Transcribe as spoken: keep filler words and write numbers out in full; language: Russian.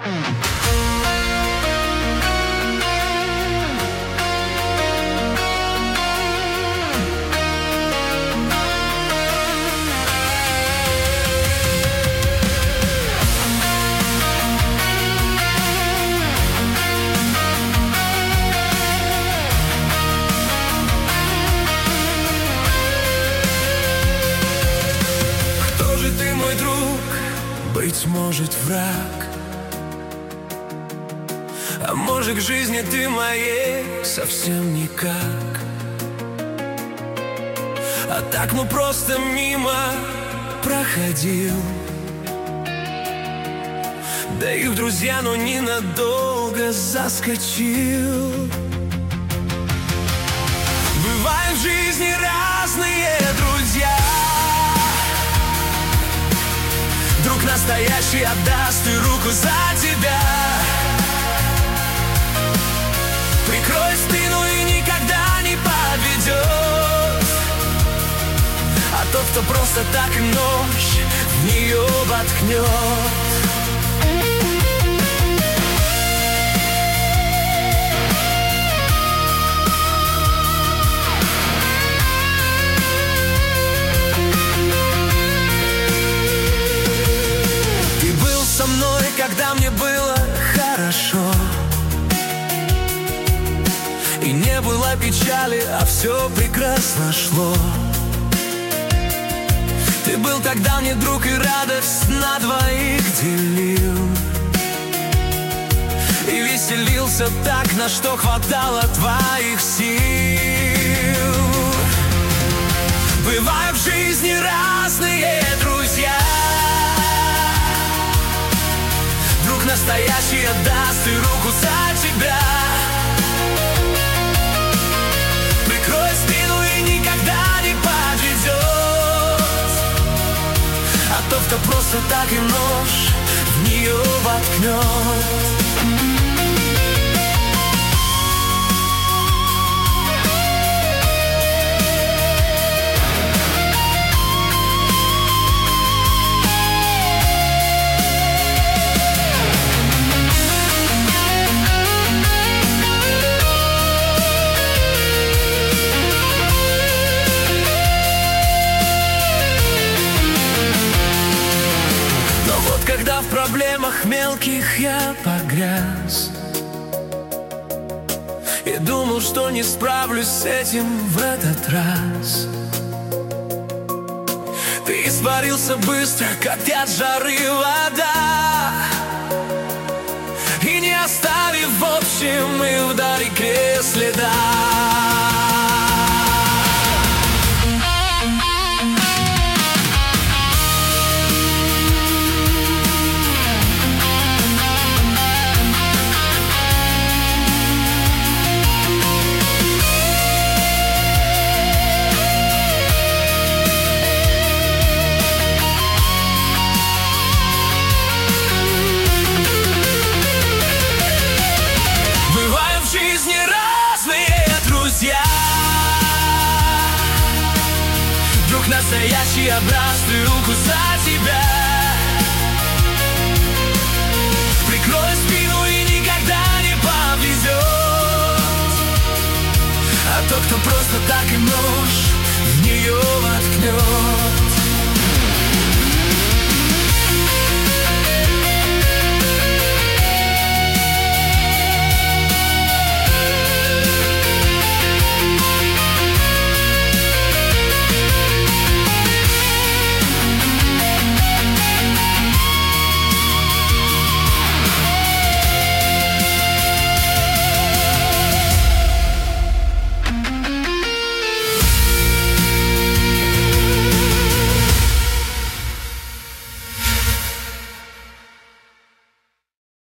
Быть может, враг, а может, к жизни ты моей совсем никак. А так, ну просто мимо проходил, да и в друзья, но ненадолго заскочил. Бывают в жизни разные друзья. Друг настоящий отдаст и руку за тебя, прикроет спину и никогда не подведет. А тот, кто просто так и ночь в нее воткнет. Со мной, когда мне было хорошо, и не было печали, а все прекрасно шло. Ты был тогда мне друг и радость на двоих делил, и веселился так, на что хватало твоих сил. Бывают в жизни разные друзья. Друг настоящий отдаст и руку за тебя, прикроет спину и никогда не подведет. А тот, кто просто так и нож в нее воткнет. Когда в проблемах мелких я погряз и думал, что не справлюсь с этим в этот раз, ты испарился быстро, как от жары вода, и не оставив в общем и вдалеке следа. Друг настоящий образц и руку за тебя, прикроет спину и никогда не повезет. А тот, кто просто так и